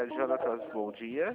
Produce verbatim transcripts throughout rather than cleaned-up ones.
Jonatas, bom dia.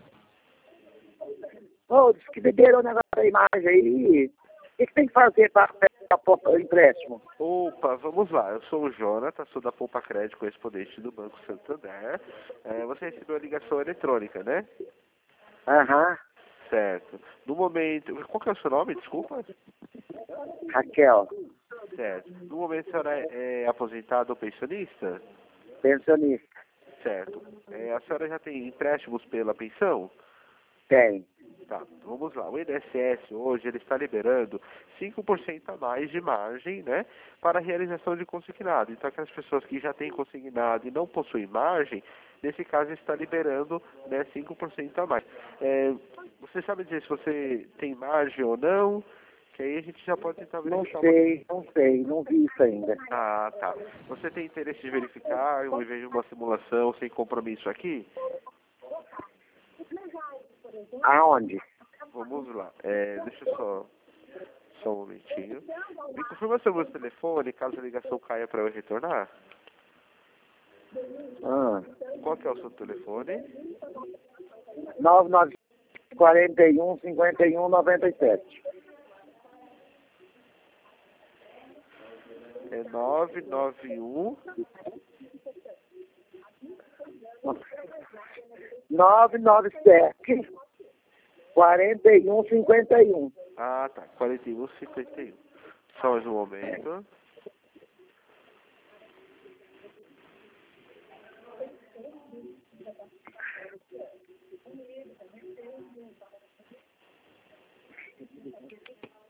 Ô, diz que beberam o negócio da imagem aí. O que, que tem que fazer para o empréstimo? Opa, vamos lá. Eu sou o Jonatas, sou da Poupa Crédito, correspondente do Banco Santander. É, você recebeu a ligação eletrônica, né? Aham. Certo. No momento... Qual que é o seu nome, desculpa? Raquel, Certo. No momento, a senhora é, é aposentada ou pensionista? pensionista. Certo. É, a senhora já tem empréstimos pela pensão? Tem. Tá, vamos lá. O I N S S hoje ele está liberando cinco por cento a mais de margem, né, para a realização de consignado. Então, aquelas pessoas que já têm consignado e não possuem margem, nesse caso está liberando, né, cinco por cento a mais. É, você sabe dizer se você tem margem ou não? Que aí a gente já pode tentar Não verificar. sei, não sei, não vi isso ainda. Ah, tá. Você tem interesse de verificar, em vez de uma simulação sem compromisso aqui? Aonde? Vamos lá. É, deixa eu só, só um momentinho. Me confirma seu número de telefone, caso a ligação caia para eu retornar. Ah. Qual que é o seu telefone? nove nove quarenta e um, cinquenta e um, noventa e sete. É nove nove um... nove nove sete, quarenta e um, cinquenta e um. Ah, tá. quarenta e um, cinquenta e um. Só mais um momento.